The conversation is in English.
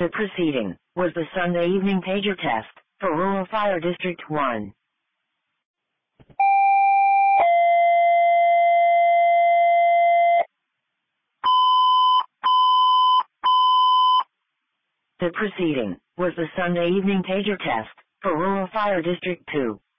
The preceding was the Sunday evening pager test for Rural Fire District 1. The preceding was the Sunday evening pager test for Rural Fire District 2.